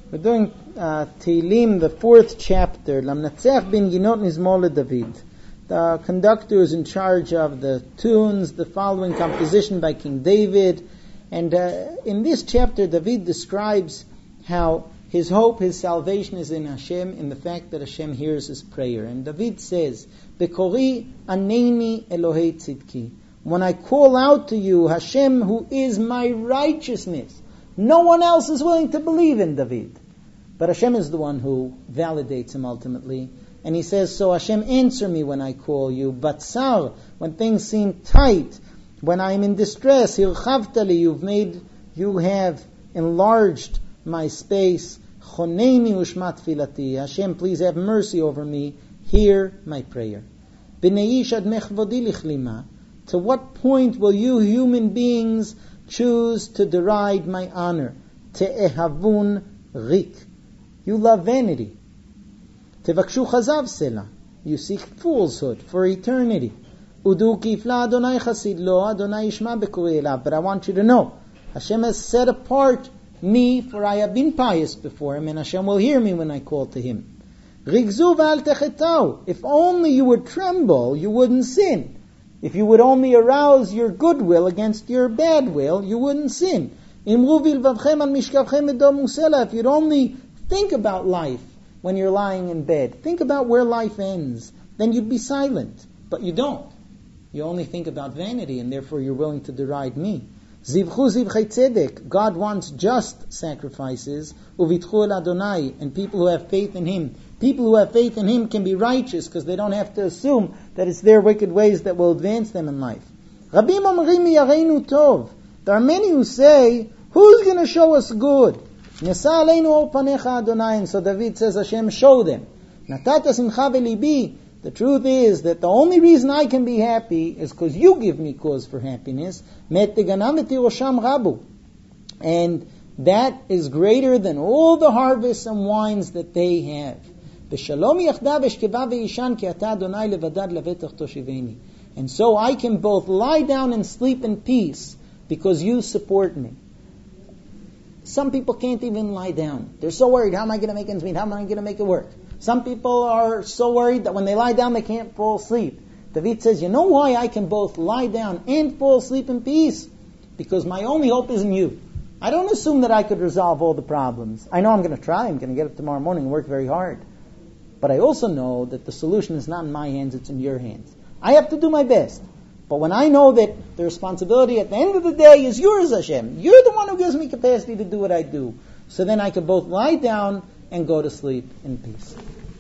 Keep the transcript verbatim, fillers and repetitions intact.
We're doing uh, Tehillim, the fourth chapter. Lamnatzeach bin Ginot Nizmor LeDavid. The conductor is in charge of the tunes, the following composition by King David. And uh, in this chapter, David describes how his hope, his salvation is in Hashem, in the fact that Hashem hears his prayer. And David says, Bekori aneni Elohei tzidki. When I call out to you, Hashem, who is my righteousness. No one else is willing to believe in David. But Hashem is the one who validates him ultimately. And he says, so Hashem, answer me when I call you. Batsar, when things seem tight, when I'm in distress, Hirchavtali, you've made, you have enlarged my space. Choneni ushmat filati. Hashem, please have mercy over me. Hear my prayer. B'neish ad mechvodi lichlima. To what point will you human beings choose to deride my honor? Te'ehavun rik. You love vanity. Tevakshu chazav sela. You seek falsehood for eternity. Udu kifla Adonai chasid lo Adonai yishma bekori elav. But I want you to know, Hashem has set apart me, for I have been pious before Him, and Hashem will hear me when I call to Him. Rigzu v'al techetau. If only you would tremble, you wouldn't sin. If you would only arouse your goodwill against your bad will, you wouldn't sin. Imru v'ilvavchem al mishkavchem edom musela. If you'd only think about life when you're lying in bed, think about where life ends, then you'd be silent. But you don't. You only think about vanity, and therefore you're willing to deride me. Zivchu zivchei tzedek. God wants just sacrifices. Uvitchu el Adonai. And people who have faith in Him. People who have faith in Him can be righteous because they don't have to assume that it's their wicked ways that will advance them in life. Rabim omrim yareinu tov. There are many who say, who's going to show us good? Nesa aleinu or panecha Adonai. And so David says, Hashem, show them. Natata simcha v'libi. The truth is that the only reason I can be happy is because you give me cause for happiness. Met teganam v'tirosham rabu. And that is greater than all the harvests and wines that they have. And so I can both lie down and sleep in peace because you support me. Some people can't even lie down. They're so worried, how am I going to make ends meet? How am I going to make it work? Some people are so worried that when they lie down they can't fall asleep. David says, you know why I can both lie down and fall asleep in peace? Because my only hope is in you. I don't assume that I could resolve all the problems. I know I'm going to try. I'm going to get up tomorrow morning and work very hard. But I also know that the solution is not in my hands, it's in your hands. I have to do my best. But when I know that the responsibility at the end of the day is yours, Hashem, you're the one who gives me capacity to do what I do. So then I can both lie down and go to sleep in peace.